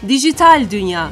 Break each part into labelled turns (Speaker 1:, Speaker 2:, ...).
Speaker 1: Dijital Dünya.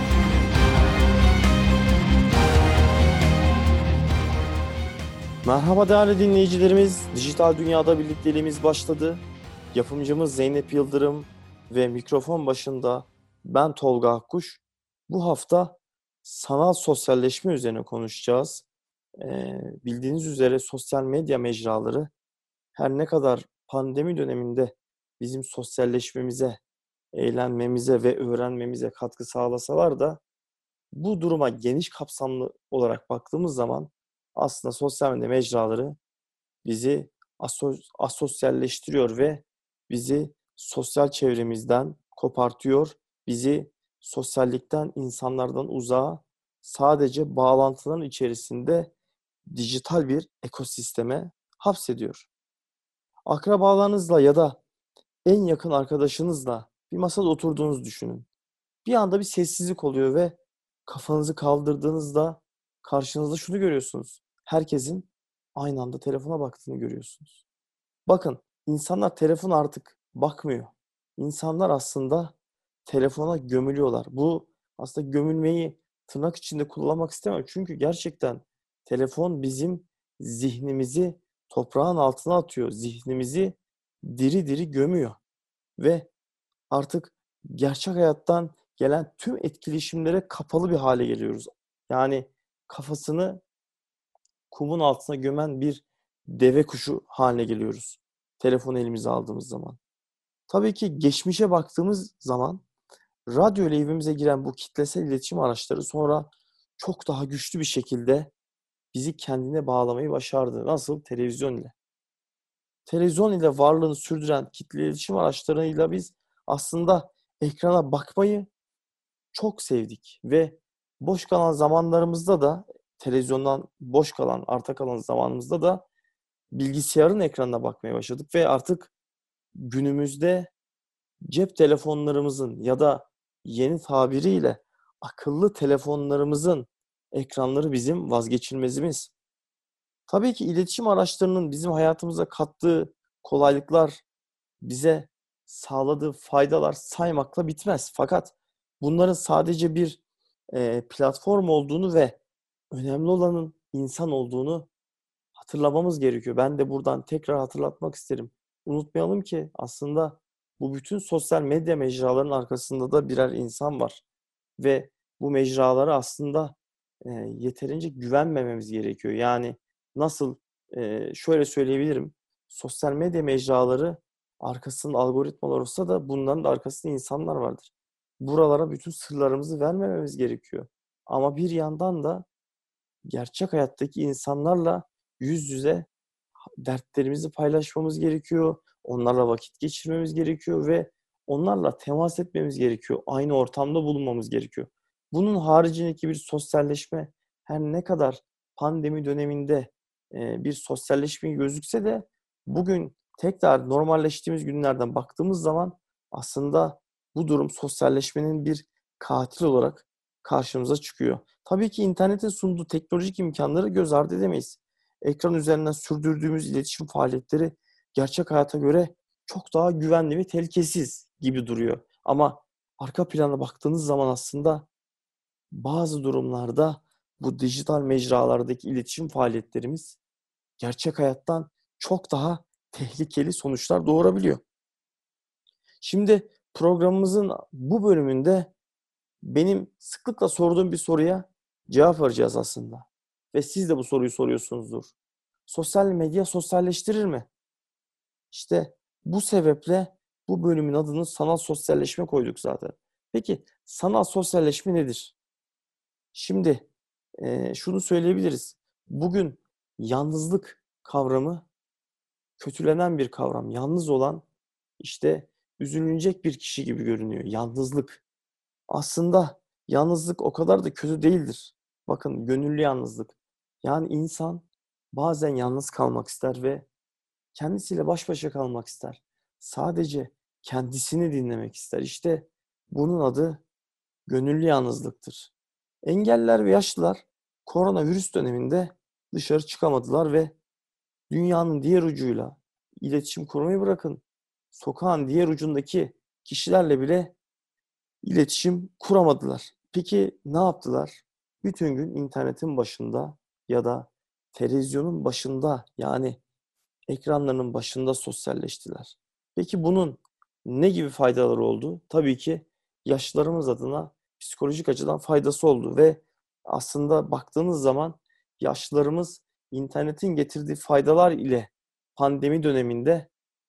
Speaker 2: Merhaba değerli dinleyicilerimiz, Dijital Dünya'da birlikteliğimiz başladı. Yapımcımız Zeynep Yıldırım ve mikrofon başında ben Tolga Akkuş. Bu hafta sanal sosyalleşme üzerine konuşacağız. Bildiğiniz üzere sosyal medya mecraları her ne kadar pandemi döneminde bizim sosyalleşmemize, eğlenmemize ve öğrenmemize katkı sağlasalar da bu duruma geniş kapsamlı olarak baktığımız zaman aslında sosyal medya mecraları bizi asosyalleştiriyor ve bizi sosyal çevremizden kopartıyor. Bizi sosyallikten, insanlardan uzağa, sadece bağlantıların içerisinde dijital bir ekosisteme hapsediyor. Akrabalarınızla ya da en yakın arkadaşınızla bir masada oturduğunuzu düşünün. Bir anda bir sessizlik oluyor ve kafanızı kaldırdığınızda karşınızda şunu görüyorsunuz. Herkesin aynı anda telefona baktığını görüyorsunuz. Bakın, insanlar telefona artık bakmıyor. İnsanlar aslında telefona gömülüyorlar. Bu aslında gömülmeyi tırnak içinde kullanmak istemem. Çünkü gerçekten telefon bizim zihnimizi toprağın altına atıyor. Zihnimizi diri diri gömüyor. Ve artık gerçek hayattan gelen tüm etkileşimlere kapalı bir hale geliyoruz. Yani kafasını kumun altına gömen bir deve kuşu haline geliyoruz. Telefonu elimize aldığımız zaman. Tabii ki geçmişe baktığımız zaman radyo ile evimize giren bu kitlesel iletişim araçları sonra çok daha güçlü bir şekilde bizi kendine bağlamayı başardı. Nasıl? Televizyon ile. Televizyon ile varlığını sürdüren kitle iletişim araçlarıyla biz aslında ekrana bakmayı çok sevdik ve boş kalan zamanlarımızda da televizyondan boş kalan, arta kalan zamanımızda da bilgisayarın ekranına bakmaya başladık ve artık günümüzde cep telefonlarımızın ya da yeni tabiriyle akıllı telefonlarımızın ekranları bizim vazgeçilmezimiz. Tabii ki iletişim araçlarının bizim hayatımıza kattığı kolaylıklar, bize sağladığı faydalar saymakla bitmez. Fakat bunların sadece bir platform olduğunu ve önemli olanın insan olduğunu hatırlamamız gerekiyor. Ben de buradan tekrar hatırlatmak isterim. Unutmayalım ki aslında bu bütün sosyal medya mecralarının arkasında da birer insan var. Ve bu mecralara aslında yeterince güvenmememiz gerekiyor. Yani nasıl, şöyle söyleyebilirim. Sosyal medya mecraları arkasında algoritmalar olsa da bunların da arkasında insanlar vardır. Buralara bütün sırlarımızı vermememiz gerekiyor. Ama bir yandan da gerçek hayattaki insanlarla yüz yüze dertlerimizi paylaşmamız gerekiyor. Onlarla vakit geçirmemiz gerekiyor ve onlarla temas etmemiz gerekiyor. Aynı ortamda bulunmamız gerekiyor. Bunun haricindeki bir sosyalleşme her ne kadar pandemi döneminde bir sosyalleşme gözükse de bugün tekrar normalleştiğimiz günlerden baktığımız zaman aslında bu durum sosyalleşmenin bir katil olarak karşımıza çıkıyor. Tabii ki internetin sunduğu teknolojik imkanları göz ardı edemeyiz. Ekran üzerinden sürdürdüğümüz iletişim faaliyetleri gerçek hayata göre çok daha güvenli ve tehlikesiz gibi duruyor. Ama arka plana baktığınız zaman aslında bazı durumlarda bu dijital mecralardaki iletişim faaliyetlerimiz gerçek hayattan çok daha tehlikeli sonuçlar doğurabiliyor. Şimdi programımızın bu bölümünde benim sıklıkla sorduğum bir soruya cevap vereceğiz aslında. Ve siz de bu soruyu soruyorsunuzdur. Sosyal medya sosyalleştirir mi? İşte bu sebeple bu bölümün adını sanal sosyalleşme koyduk zaten. Peki sanal sosyalleşme nedir? Şimdi şunu söyleyebiliriz. Bugün yalnızlık kavramı kötülenen bir kavram. Yalnız olan işte üzülünecek bir kişi gibi görünüyor. Yalnızlık. Aslında yalnızlık o kadar da kötü değildir. Bakın gönüllü yalnızlık. Yani insan bazen yalnız kalmak ister ve kendisiyle baş başa kalmak ister. Sadece kendisini dinlemek ister. İşte bunun adı gönüllü yalnızlıktır. Engelliler ve yaşlılar koronavirüs döneminde dışarı çıkamadılar ve dünyanın diğer ucuyla iletişim kurmayı bırakın. Sokağın diğer ucundaki kişilerle bile iletişim kuramadılar. Peki ne yaptılar? Bütün gün internetin başında ya da televizyonun başında, yani ekranlarının başında sosyalleştiler. Peki bunun ne gibi faydaları oldu? Tabii ki yaşlılarımız adına psikolojik açıdan faydası oldu ve aslında baktığınız zaman yaşlılarımız internetin getirdiği faydalar ile pandemi döneminde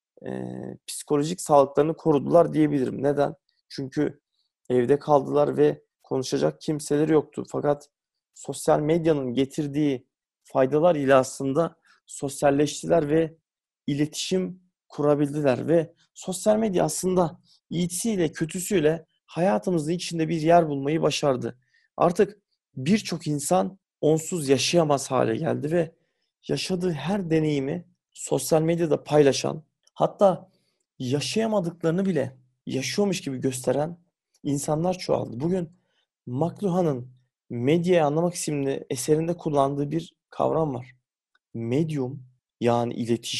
Speaker 2: psikolojik sağlıklarını korudular diyebilirim. Neden? Çünkü evde kaldılar ve konuşacak kimseleri yoktu. Fakat sosyal medyanın getirdiği faydalar ile aslında sosyalleştiler ve iletişim kurabildiler ve sosyal medya aslında iyisiyle kötüsüyle hayatımızın içinde bir yer bulmayı başardı. Artık birçok insan onsuz yaşayamaz hale geldi ve yaşadığı her deneyimi sosyal medyada paylaşan, hatta yaşayamadıklarını bile yaşıyormuş gibi gösteren insanlar çoğaldı. Bugün McLuhan'ın Medyayı Anlamak isimli eserinde kullandığı bir kavram var. Medyum, yani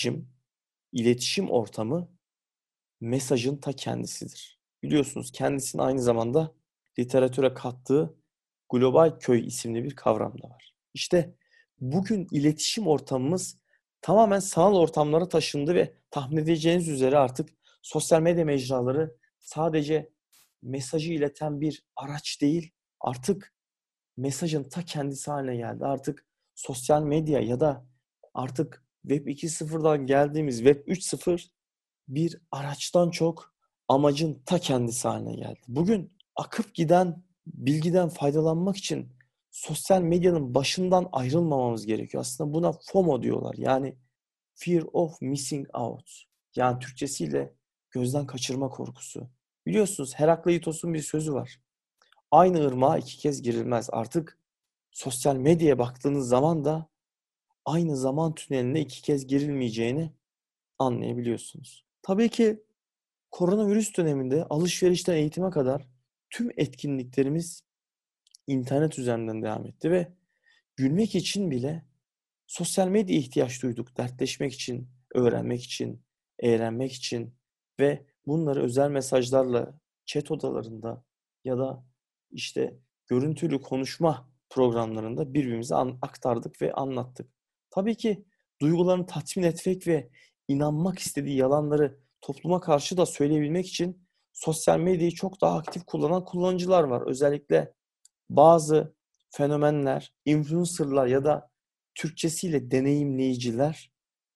Speaker 2: iletişim ortamı mesajın ta kendisidir. Biliyorsunuz kendisinin aynı zamanda literatüre kattığı global köy isimli bir kavram da var. İşte bugün iletişim ortamımız tamamen sanal ortamlara taşındı ve tahmin edeceğiniz üzere artık sosyal medya mecraları sadece mesajı ileten bir araç değil, artık mesajın ta kendisi haline geldi. Artık sosyal medya ya da artık Web 2.0'dan geldiğimiz Web 3.0 bir araçtan çok amacın ta kendisi haline geldi. Bugün akıp giden bilgiden faydalanmak için sosyal medyanın başından ayrılmamamız gerekiyor. Aslında buna FOMO diyorlar. Yani Fear of Missing Out. Yani Türkçesiyle gözden kaçırma korkusu. Biliyorsunuz Herakleitos'un bir sözü var. Aynı ırmağa iki kez girilmez. Artık sosyal medyaya baktığınız zaman da aynı zaman tüneline iki kez girilmeyeceğini anlayabiliyorsunuz. Tabii ki koronavirüs döneminde alışverişten eğitime kadar tüm etkinliklerimiz internet üzerinden devam etti ve gülmek için bile sosyal medya ihtiyaç duyduk. Dertleşmek için, öğrenmek için, eğlenmek için ve bunları özel mesajlarla chat odalarında ya da işte görüntülü konuşma programlarında birbirimize aktardık ve anlattık. Tabii ki duygularını tatmin etmek ve inanmak istediği yalanları topluma karşı da söyleyebilmek için sosyal medyayı çok daha aktif kullanan kullanıcılar var. Özellikle bazı fenomenler, influencer'lar ya da Türkçesiyle deneyimleyiciler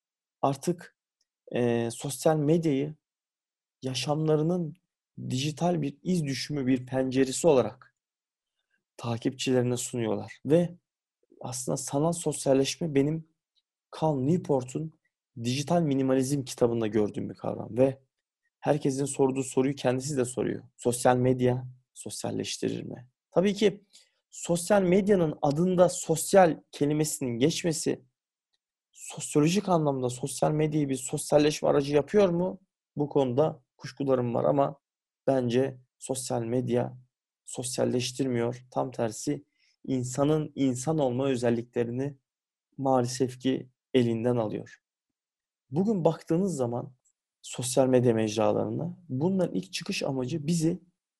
Speaker 2: artık sosyal medyayı yaşamlarının dijital bir iz düşümü, bir penceresi olarak takipçilerine sunuyorlar. Ve aslında sanal sosyalleşme benim Cal Newport'un Dijital Minimalizm kitabında gördüğüm bir kavram ve herkesin sorduğu soruyu kendisi de soruyor. Sosyal medya sosyalleştirir mi? Tabii ki sosyal medyanın adında sosyal kelimesinin geçmesi sosyolojik anlamda sosyal medyayı bir sosyalleşme aracı yapıyor mu? Bu konuda kuşkularım var ama bence sosyal medya sosyalleştirmiyor. Tam tersi insanın insan olma özelliklerini maalesef ki elinden alıyor. Bugün baktığınız zaman sosyal medya mecralarına bunların ilk çıkış amacı bizi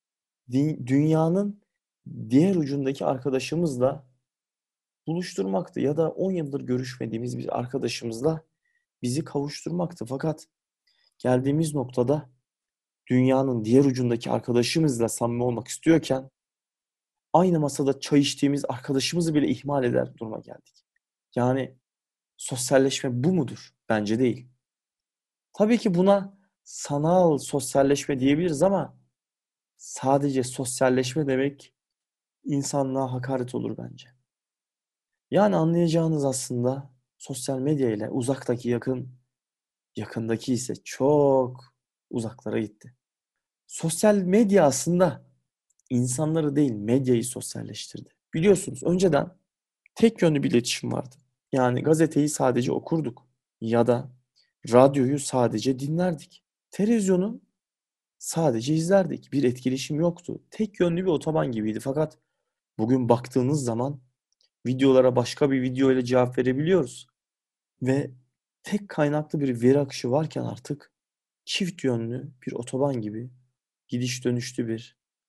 Speaker 2: dünyanın diğer ucundaki arkadaşımızla buluşturmaktı ya da 10 yıldır görüşmediğimiz bir arkadaşımızla bizi kavuşturmaktı. Fakat geldiğimiz noktada dünyanın diğer ucundaki arkadaşımızla samimi olmak istiyorken aynı masada çay içtiğimiz arkadaşımızı bile ihmal eder duruma geldik. Yani sosyalleşme bu mudur? Bence değil. Tabii ki buna sanal sosyalleşme diyebiliriz ama sadece sosyalleşme demek insanlığa hakaret olur bence. Yani anlayacağınız aslında sosyal medya ile uzaktaki yakın, yakındaki ise çok uzaklara gitti. Sosyal medya aslında insanları değil medyayı sosyalleştirdi. Biliyorsunuz önceden tek yönlü bir iletişim vardı. Yani gazeteyi sadece okurduk ya da radyoyu sadece dinlerdik. Televizyonu sadece izlerdik. Bir etkileşim yoktu. Tek yönlü bir otoban gibiydi. Fakat bugün baktığınız zaman videolara başka bir video ile cevap verebiliyoruz. Ve tek kaynaklı bir veri akışı varken artık çift yönlü bir otoban gibi gidiş dönüşlü bir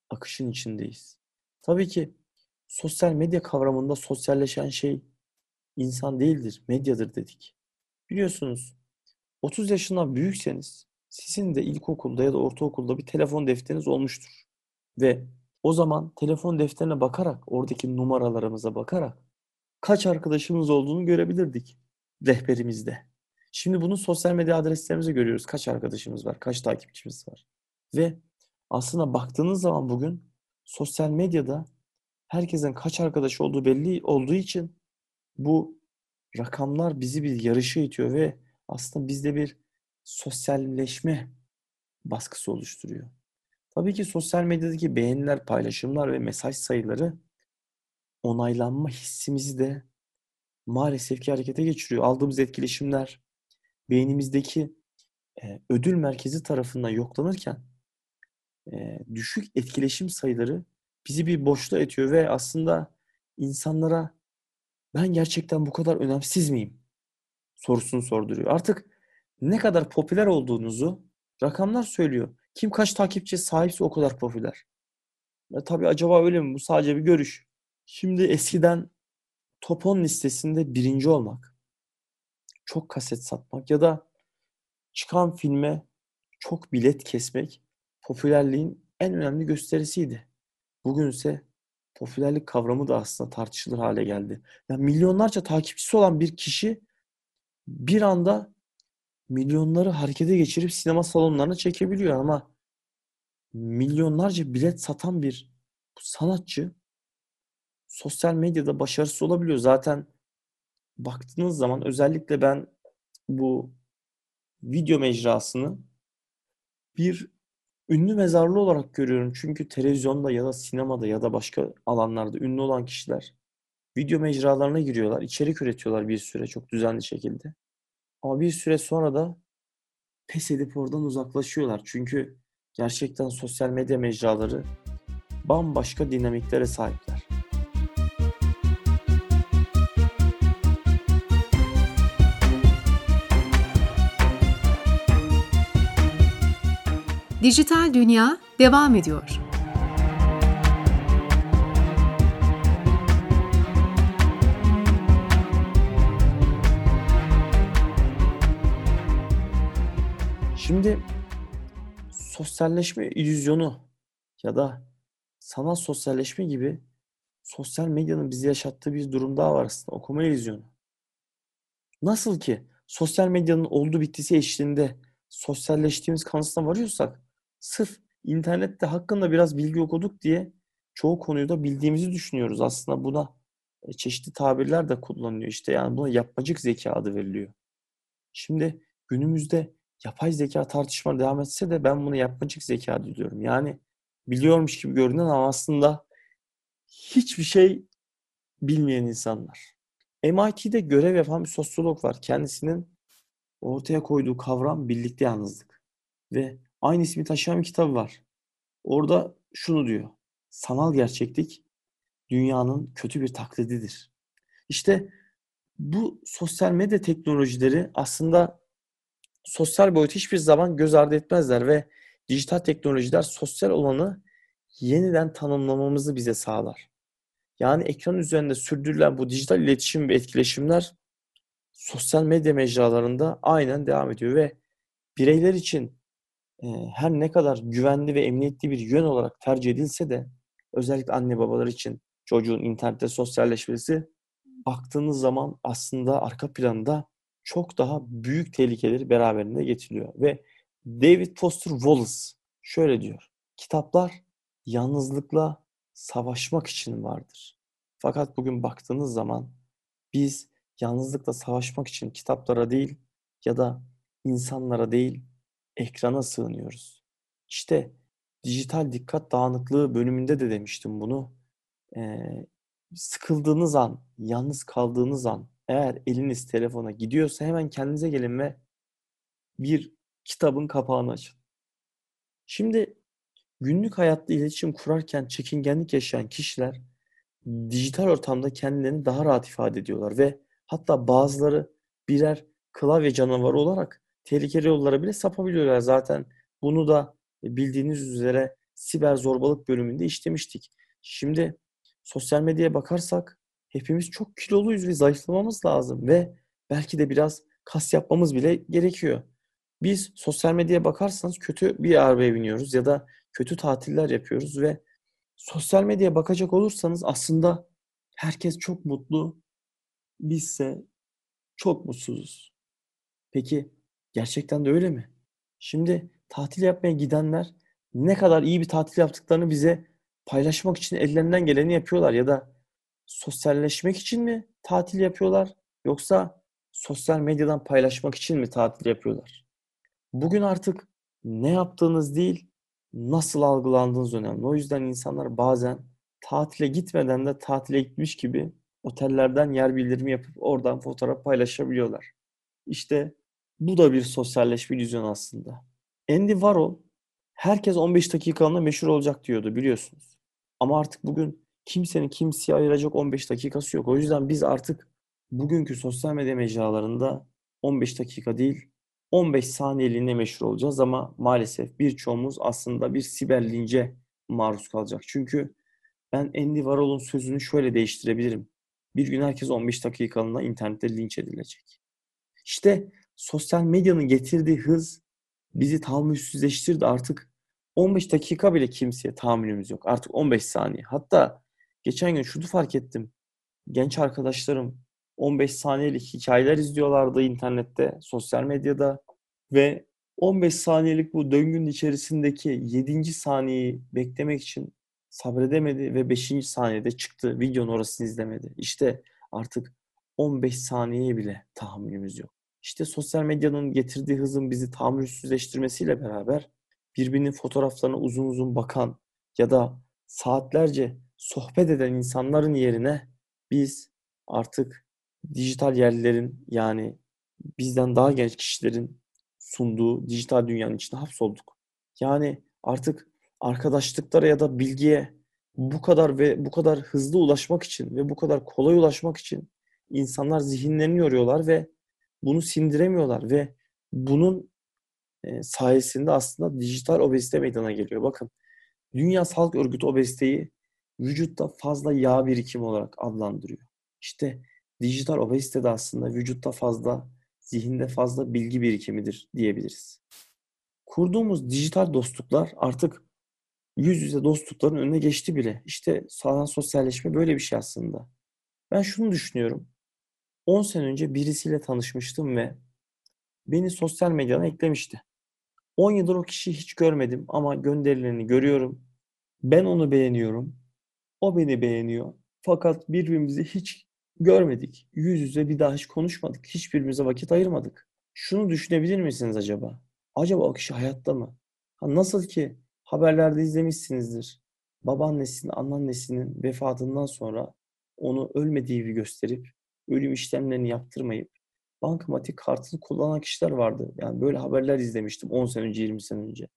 Speaker 2: akışın içindeyiz. Tabii ki sosyal medya kavramında sosyalleşen şey insan değildir, medyadır dedik. Biliyorsunuz 30 yaşından büyükseniz sizin de ilkokulda ya da ortaokulda bir telefon defteriniz olmuştur. Ve o zaman telefon defterine bakarak, oradaki numaralarımıza bakarak kaç arkadaşımız olduğunu görebilirdik rehberimizde. Şimdi bunu sosyal medya adreslerimize görüyoruz. Kaç arkadaşımız var, kaç takipçimiz var. Ve aslında baktığınız zaman bugün sosyal medyada herkesin kaç arkadaş olduğu belli olduğu için bu rakamlar bizi bir yarışa itiyor ve aslında bizde bir sosyalleşme baskısı oluşturuyor. Tabii ki sosyal medyadaki beğeniler, paylaşımlar ve mesaj sayıları onaylanma hissimizi de maalesef ki harekete geçiriyor. Aldığımız etkileşimler beynimizdeki ödül merkezi tarafından yoklanırken düşük etkileşim sayıları bizi bir boşluğa itiyor ve aslında insanlara ben gerçekten bu kadar önemsiz miyim sorusunu sorduruyor. Artık ne kadar popüler olduğunuzu rakamlar söylüyor. Kim kaç takipçiye sahipse o kadar popüler. Tabii acaba öyle mi? Bu sadece bir görüş. Şimdi eskiden top 10 listesinde birinci olmak, çok kaset satmak ya da çıkan filme çok bilet kesmek popülerliğin en önemli gösterisiydi. Bugünse popülerlik kavramı da aslında tartışılır hale geldi. Yani milyonlarca takipçisi olan bir kişi bir anda milyonları harekete geçirip sinema salonlarına çekebiliyor ama milyonlarca bilet satan bir sanatçı sosyal medyada başarısız olabiliyor. Zaten baktığınız zaman özellikle ben bu video mecrasını bir ünlü mezarlığı olarak görüyorum. Çünkü televizyonda ya da sinemada ya da başka alanlarda ünlü olan kişiler video mecralarına giriyorlar. İçerik üretiyorlar bir süre çok düzenli şekilde. Ama bir süre sonra da pes edip oradan uzaklaşıyorlar. Çünkü gerçekten sosyal medya mecraları bambaşka dinamiklere sahipler.
Speaker 1: Dijital Dünya devam ediyor.
Speaker 2: Şimdi sosyalleşme illüzyonu ya da sanal sosyalleşme gibi sosyal medyanın bize yaşattığı bir durum daha var aslında. Okuma illüzyonu. Nasıl ki sosyal medyanın oldu bittisi eşliğinde sosyalleştiğimiz kanısına varıyorsak sırf internette hakkında biraz bilgi okuduk diye çoğu konuyu da bildiğimizi düşünüyoruz. Aslında buna çeşitli tabirler de kullanılıyor. İşte yani buna yapmacık zeka adı veriliyor. Şimdi günümüzde yapay zeka tartışma devam etse de ben buna yapmacık zeka diyorum. Yani biliyormuş gibi görünen ama aslında hiçbir şey bilmeyen insanlar. MIT'de görev yapan bir sosyolog var. Kendisinin ortaya koyduğu kavram birlikte yalnızlık. Ve aynı ismi taşıyan bir kitabı var. Orada şunu diyor. Sanal gerçeklik dünyanın kötü bir taklididir. İşte bu sosyal medya teknolojileri aslında sosyal boyutu hiçbir zaman göz ardı etmezler ve dijital teknolojiler sosyal olanı yeniden tanımlamamızı bize sağlar. Yani ekran üzerinde sürdürülen bu dijital iletişim ve etkileşimler sosyal medya mecralarında aynen devam ediyor ve bireyler için her ne kadar güvenli ve emniyetli bir yön olarak tercih edilse de özellikle anne babalar için çocuğun internette sosyalleşmesi baktığınız zaman aslında arka planda çok daha büyük tehlikeleri beraberinde getiriyor. Ve David Foster Wallace şöyle diyor. Kitaplar yalnızlıkla savaşmak için vardır. Fakat bugün baktığınız zaman biz yalnızlıkla savaşmak için kitaplara değil ya da insanlara değil ekrana sığınıyoruz. İşte dijital dikkat dağınıklığı bölümünde de demiştim bunu. Ee, Sıkıldığınız an, yalnız kaldığınız an eğer eliniz telefona gidiyorsa hemen kendinize gelin ve bir kitabın kapağını açın. Şimdi günlük hayatta iletişim kurarken çekingenlik yaşayan kişiler dijital ortamda kendilerini daha rahat ifade ediyorlar ve hatta bazıları birer klavye canavarı olarak tehlikeli yollara bile sapabiliyorlar. Zaten bunu da bildiğiniz üzere siber zorbalık bölümünde işlemiştik. Şimdi sosyal medyaya bakarsak hepimiz çok kiloluyuz ve zayıflamamız lazım ve belki de biraz kas yapmamız bile gerekiyor. Biz sosyal medyaya bakarsanız kötü bir arabaya biniyoruz ya da kötü tatiller yapıyoruz ve sosyal medyaya bakacak olursanız aslında herkes çok mutlu, bizse çok mutsuzuz. Peki gerçekten de öyle mi? Şimdi tatil yapmaya gidenler ne kadar iyi bir tatil yaptıklarını bize paylaşmak için ellerinden geleni yapıyorlar ya da sosyalleşmek için mi tatil yapıyorlar yoksa sosyal medyadan paylaşmak için mi tatil yapıyorlar? Bugün artık ne yaptığınız değil, nasıl algılandığınız önemli. O yüzden insanlar bazen tatile gitmeden de tatile gitmiş gibi otellerden yer bildirimi yapıp oradan fotoğraf paylaşabiliyorlar. İşte bu da bir sosyalleşme illüzyonu aslında. Andy Warhol herkes 15 dakikalığına meşhur olacak diyordu biliyorsunuz. Ama artık bugün kimsenin kimseye ayıracak 15 dakikası yok. O yüzden biz artık bugünkü sosyal medya mecralarında 15 dakika değil 15 saniyeliğine meşhur olacağız ama maalesef birçoğumuz aslında bir siber lince maruz kalacak. Çünkü ben Andy Warhol'un sözünü şöyle değiştirebilirim. Bir gün herkes 15 dakikalığına internette linç edilecek. İşte sosyal medyanın getirdiği hız bizi tahammülsüzleştirdi. Artık 15 dakika bile kimseye tahammülümüz yok. Artık 15 saniye. Hatta geçen gün şunu fark ettim. Genç arkadaşlarım 15 saniyelik hikayeler izliyorlardı internette, sosyal medyada ve 15 saniyelik bu döngünün içerisindeki 7. saniyeyi beklemek için sabredemedi ve 5. saniyede çıktı. Videonun orasını izlemedi. İşte artık 15 saniyeye bile tahammülümüz yok. İşte sosyal medyanın getirdiği hızın bizi tahammülsüzleştirmesiyle beraber birbirinin fotoğraflarına uzun uzun bakan ya da saatlerce sohbet eden insanların yerine biz artık dijital yerlilerin yani bizden daha genç kişilerin sunduğu dijital dünyanın içine hapsolduk. Yani artık arkadaşlıklara ya da bilgiye bu kadar ve bu kadar hızlı ulaşmak için ve bu kadar kolay ulaşmak için insanlar zihinlerini yoruyorlar ve bunu sindiremiyorlar ve bunun sayesinde aslında dijital obezite meydana geliyor. Bakın Dünya Sağlık Örgütü obeziteyi vücutta fazla yağ birikimi olarak adlandırıyor. İşte dijital obezite de aslında vücutta fazla, zihinde fazla bilgi birikimidir diyebiliriz. Kurduğumuz dijital dostluklar artık yüz yüze dostlukların önüne geçti bile. İşte sağdan sosyalleşme böyle bir şey aslında. Ben şunu düşünüyorum. 10 sene önce birisiyle tanışmıştım ve beni sosyal medyadan eklemişti. 10 yıldır o kişiyi hiç görmedim ama gönderilerini görüyorum. Ben onu beğeniyorum. O beni beğeniyor. Fakat birbirimizi hiç görmedik. Yüz yüze bir daha hiç konuşmadık. Hiçbirimize vakit ayırmadık. Şunu düşünebilir misiniz acaba? Acaba o kişi hayatta mı? Nasıl ki haberlerde izlemişsinizdir. Babaannesinin, anneannesinin vefatından sonra onu ölmediği gibi gösterip ölüm işlemlerini yaptırmayıp bankamatik kartını kullanan kişiler vardı. Yani böyle haberler izlemiştim 10 sene önce, 20 sene önce.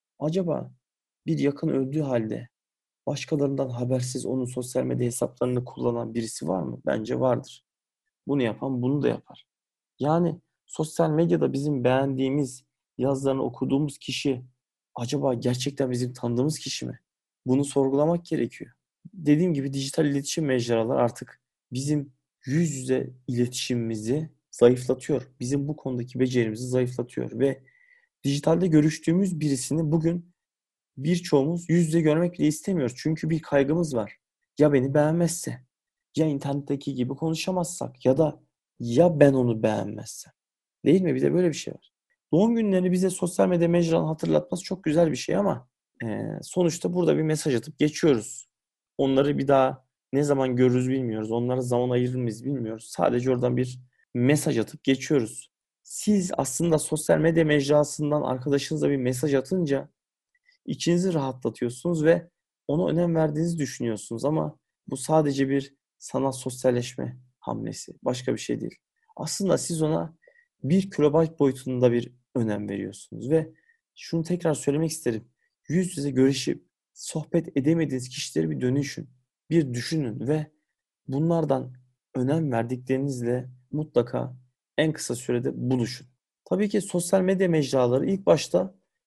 Speaker 2: Acaba bir yakın öldüğü halde başkalarından habersiz onun sosyal medya hesaplarını kullanan birisi var mı? Bence vardır. Bunu yapan bunu da yapar. Yani sosyal medyada bizim beğendiğimiz, yazılarını okuduğumuz kişi acaba gerçekten bizim tanıdığımız kişi mi? Bunu sorgulamak gerekiyor. Dediğim gibi dijital iletişim mecraları artık bizim yüz yüze iletişimimizi zayıflatıyor. Bizim bu konudaki becerimizi zayıflatıyor ve dijitalde görüştüğümüz birisini bugün birçoğumuz yüz yüze görmek bile istemiyoruz. Çünkü bir kaygımız var. Ya beni beğenmezse, ya internetteki gibi konuşamazsak ya da ya ben onu beğenmezsem. Değil mi? Bir de böyle bir şey var. Doğum günlerini bize sosyal medya mecralarının hatırlatması çok güzel bir şey ama sonuçta burada bir mesaj atıp geçiyoruz. Onları bir daha ne zaman görürüz bilmiyoruz. Onlara zaman ayırır mıyız bilmiyoruz. Sadece oradan bir mesaj atıp geçiyoruz. Siz aslında sosyal medya mecrasından arkadaşınıza bir mesaj atınca İçinizi rahatlatıyorsunuz ve ona önem verdiğinizi düşünüyorsunuz ama bu sadece bir sanal sosyalleşme hamlesi. Başka bir şey değil. Aslında siz ona 1 kilobayt boyutunda bir önem veriyorsunuz ve şunu tekrar söylemek isterim. Yüz yüze görüşüp sohbet edemediğiniz kişileri bir dönüşün. Bir düşünün ve bunlardan önem verdiklerinizle mutlaka en kısa sürede buluşun. Tabii ki sosyal medya mecraları ilk başta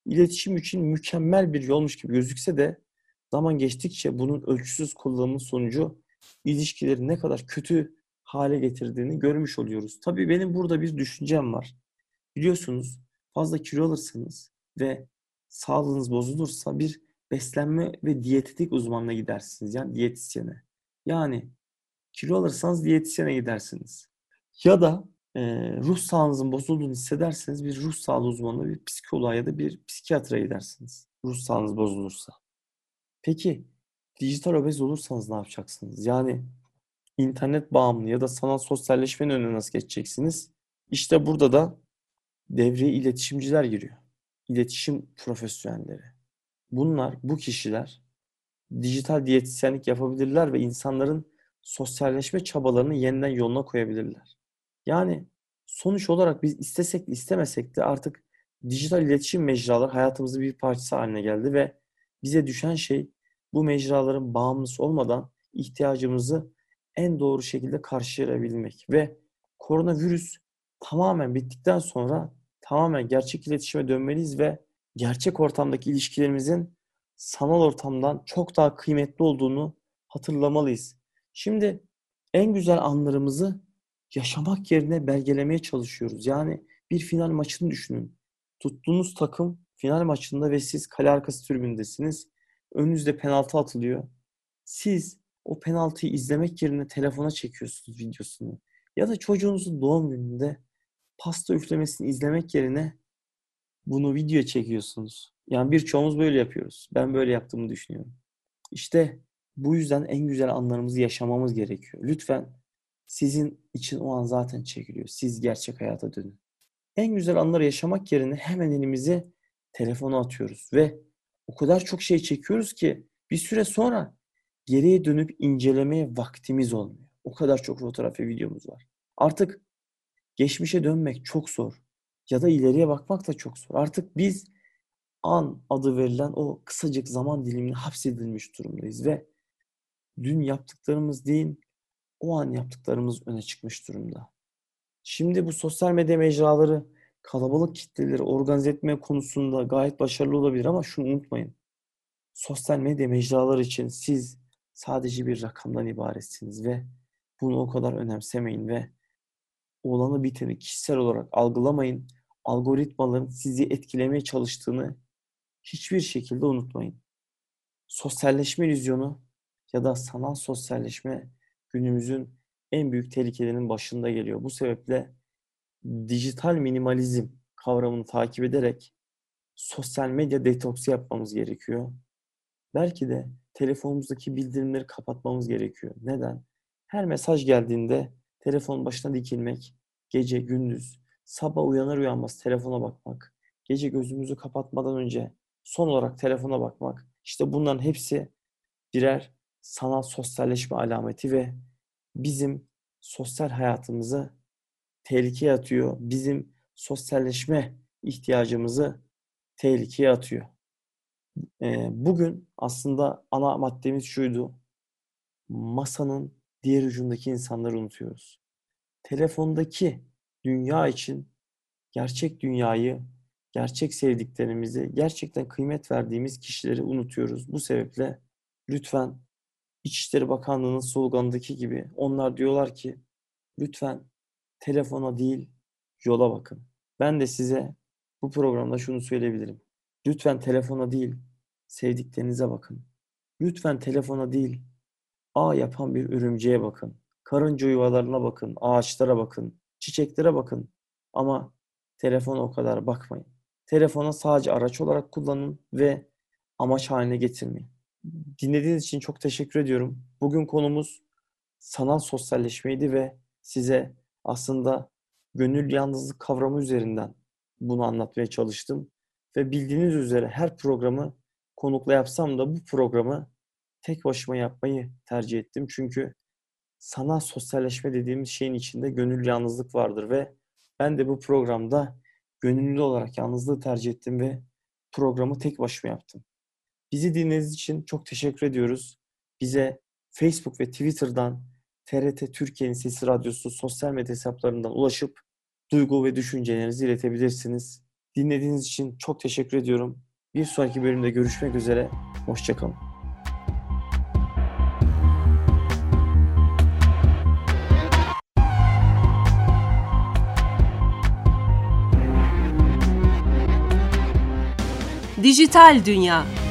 Speaker 2: İletişim için mükemmel bir yolmuş gibi gözükse de zaman geçtikçe bunun ölçüsüz kullanımı sonucu ilişkileri ne kadar kötü hale getirdiğini görmüş oluyoruz. Tabii benim burada bir düşüncem var. Biliyorsunuz fazla kilo alırsanız ve sağlığınız bozulursa bir beslenme ve diyetetik uzmanına gidersiniz. Yani diyetisyene. Yani kilo alırsanız diyetisyene gidersiniz. Ya da ruh sağlığınızın bozulduğunu hissederseniz bir ruh sağlığı uzmanına, bir psikoloğa ya da bir psikiyatra gidersiniz. Ruh sağlığınız bozulursa. Peki dijital obez olursanız ne yapacaksınız? Yani internet bağımlı ya da sanal sosyalleşmenin önüne nasıl geçeceksiniz? İşte burada da devreye iletişimciler giriyor. İletişim profesyonelleri. Bu kişiler dijital diyetisyenlik yapabilirler ve insanların sosyalleşme çabalarını yeniden yoluna koyabilirler. Yani sonuç olarak biz istesek de istemesek de artık dijital iletişim mecraları hayatımızın bir parçası haline geldi ve bize düşen şey bu mecraların bağımlısı olmadan ihtiyacımızı en doğru şekilde karşılayabilmek ve koronavirüs tamamen bittikten sonra tamamen gerçek iletişime dönmeliyiz ve gerçek ortamdaki ilişkilerimizin sanal ortamdan çok daha kıymetli olduğunu hatırlamalıyız. Şimdi en güzel anlarımızı yaşamak yerine belgelemeye çalışıyoruz. Yani bir final maçını düşünün. Tuttuğunuz takım final maçında ve siz kale arkası tribündesiniz. Önünüzde penaltı atılıyor. Siz o penaltıyı izlemek yerine telefona çekiyorsunuz videosunu. Ya da çocuğunuzun doğum gününde pasta üflemesini izlemek yerine bunu video çekiyorsunuz. Yani birçoğumuz böyle yapıyoruz. Ben böyle yaptığımı düşünüyorum. İşte bu yüzden en güzel anlarımızı yaşamamız gerekiyor. Lütfen sizin için o an zaten çekiliyor. Siz gerçek hayata dönün. En güzel anları yaşamak yerine hemen elimizi telefona atıyoruz ve o kadar çok şey çekiyoruz ki bir süre sonra geriye dönüp incelemeye vaktimiz olmuyor. O kadar çok fotoğraf ve videomuz var. Artık geçmişe dönmek çok zor ya da ileriye bakmak da çok zor. Artık biz an adı verilen o kısacık zaman dilimine hapsedilmiş durumdayız ve dün yaptıklarımız değil, o an yaptıklarımız öne çıkmış durumda. Şimdi bu sosyal medya mecraları kalabalık kitleleri organize etme konusunda gayet başarılı olabilir ama şunu unutmayın. Sosyal medya mecraları için siz sadece bir rakamdan ibaretsiniz ve bunu o kadar önemsemeyin ve olanı biteni kişisel olarak algılamayın. Algoritmaların sizi etkilemeye çalıştığını hiçbir şekilde unutmayın. Sosyalleşme illüzyonu ya da sanal sosyalleşme günümüzün en büyük tehlikelerinin başında geliyor. Bu sebeple dijital minimalizm kavramını takip ederek sosyal medya detoksu yapmamız gerekiyor. Belki de telefonumuzdaki bildirimleri kapatmamız gerekiyor. Neden? Her mesaj geldiğinde telefonun başına dikilmek, gece gündüz, sabah uyanır uyanmaz telefona bakmak, gece gözümüzü kapatmadan önce son olarak telefona bakmak. İşte bunların hepsi birer sanal sosyalleşme alameti ve bizim sosyal hayatımızı tehlikeye atıyor. Bizim sosyalleşme ihtiyacımızı tehlikeye atıyor. Bugün aslında ana maddemiz şuydu. Masanın diğer ucundaki insanları unutuyoruz. Telefondaki dünya için gerçek dünyayı, gerçek sevdiklerimizi, gerçekten kıymet verdiğimiz kişileri unutuyoruz. Bu sebeple lütfen İçişleri Bakanlığı'nın sloganındaki gibi onlar diyorlar ki lütfen telefona değil yola bakın. Ben de size bu programda şunu söyleyebilirim. Lütfen telefona değil sevdiklerinize bakın. Lütfen telefona değil ağ yapan bir örümceğe bakın. Karınca yuvalarına bakın, ağaçlara bakın, çiçeklere bakın. Ama telefona o kadar bakmayın. Telefona sadece araç olarak kullanın ve amaç haline getirmeyin. Dinlediğiniz için çok teşekkür ediyorum. Bugün konumuz sanal sosyalleşmeydi ve size aslında gönül yalnızlık kavramı üzerinden bunu anlatmaya çalıştım. Ve bildiğiniz üzere her programı konukla yapsam da bu programı tek başıma yapmayı tercih ettim. Çünkü sanal sosyalleşme dediğimiz şeyin içinde gönül yalnızlık vardır ve ben de bu programda gönüllü olarak yalnızlığı tercih ettim ve programı tek başıma yaptım. Bizi dinlediğiniz için çok teşekkür ediyoruz. Bize Facebook ve Twitter'dan TRT Türkiye'nin Sesi Radyosu sosyal medya hesaplarından ulaşıp duygu ve düşüncelerinizi iletebilirsiniz. Dinlediğiniz için çok teşekkür ediyorum. Bir sonraki bölümde görüşmek üzere. Hoşça kalın.
Speaker 1: Dijital Dünya.